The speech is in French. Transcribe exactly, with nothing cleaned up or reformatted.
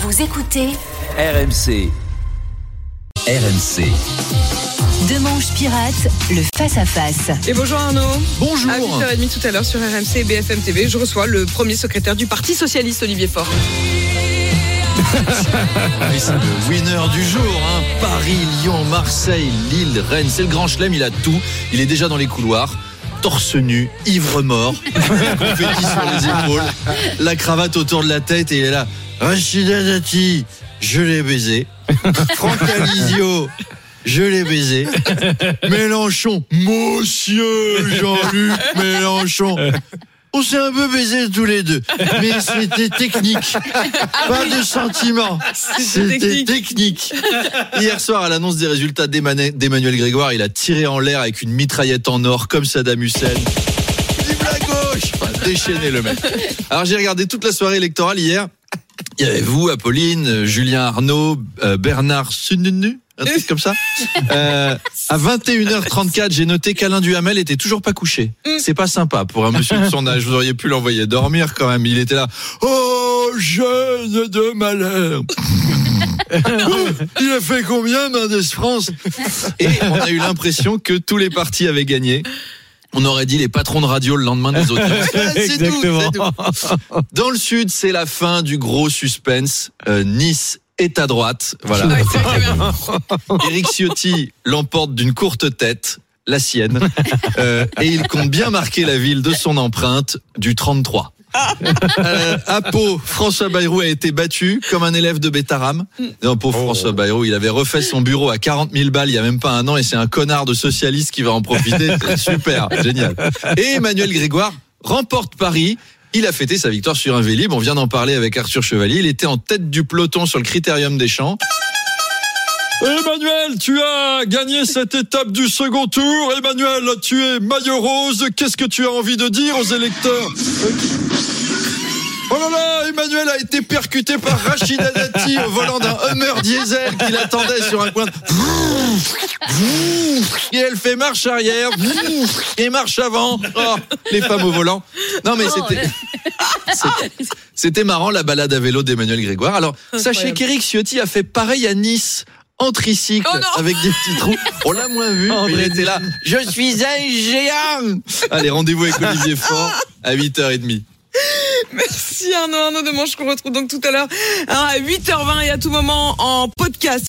Vous écoutez R M C. R M C. Demanche Pirate, le face-à-face. Et bonjour Arnaud. Bonjour. À huit heures trente tout à l'heure sur R M C et B F M T V, je reçois le premier secrétaire du Parti Socialiste, Olivier Faure. Ah oui, c'est le winner du jour, hein. Paris, Lyon, Marseille, Lille, Rennes, c'est le grand chelem, il a tout. Il est déjà dans les couloirs, torse nu, ivre mort, confetti sur les épaules, la cravate autour de la tête et il est là. Rachida Dati, je l'ai baisé. Franck Alizio, je l'ai baisé. Mélenchon, monsieur Jean-Luc Mélenchon. On s'est un peu baisés tous les deux, mais c'était technique, pas de sentiment, c'était technique. technique. Hier soir, à l'annonce des résultats d'Emmanuel Grégoire, il a tiré en l'air avec une mitraillette en or comme Saddam Hussein. Vive la gauche, enfin, déchaîné le mec. Alors j'ai regardé toute la soirée électorale hier. Il y avait vous, Apolline, Julien Arnaud, euh, Bernard Sununu, un truc comme ça. Euh, à vingt et une heures trente-quatre, j'ai noté qu'Alain Duhamel était toujours pas couché. C'est pas sympa pour un monsieur de son âge. Vous auriez pu l'envoyer dormir quand même. Il était là. Oh, jeune de malheur. Il a fait combien, Mendes France? Et on a eu l'impression que tous les partis avaient gagné. On aurait dit les patrons de radio le lendemain des audiences. C'est tout, c'est tout. Dans le sud, c'est la fin du gros suspense. Euh, Nice est à droite. Voilà. Éric Ciotti l'emporte d'une courte tête, la sienne. Euh, et il compte bien marquer la ville de son empreinte du trente-trois. Euh, à Pau, François Bayrou a été battu comme un élève de Bétaram. Non, pauvre oh. François Bayrou, il avait refait son bureau à quarante mille balles il y a même pas un an et c'est un connard de socialiste qui va en profiter. C'est super, génial. Et Emmanuel Grégoire remporte Paris. Il a fêté sa victoire sur un Vélib. On vient d'en parler avec Arthur Chevalier. Il était en tête du peloton sur le Critérium des Champs. Emmanuel, tu as gagné cette étape du second tour. Emmanuel, tu es maillot rose. Qu'est-ce que tu as envie de dire aux électeurs? Oh là là, Emmanuel a été percuté par Rachida Dati au volant d'un Hummer diesel qui l'attendait sur un coin. Et elle fait marche arrière et marche avant. Oh, les femmes au volant. Non mais c'était, c'était, c'était marrant la balade à vélo d'Emmanuel Grégoire. Alors sachez qu'Éric Ciotti a fait pareil à Nice. En tricycle, oh avec des petits trous. On l'a moins vu, oh, mais il était là. Je suis un géant. Allez, rendez-vous avec Olivier Faure à huit heures trente. Merci Arnaud, Arnaud Demanche qu'on retrouve donc tout à l'heure à huit heures vingt et à tout moment en podcast.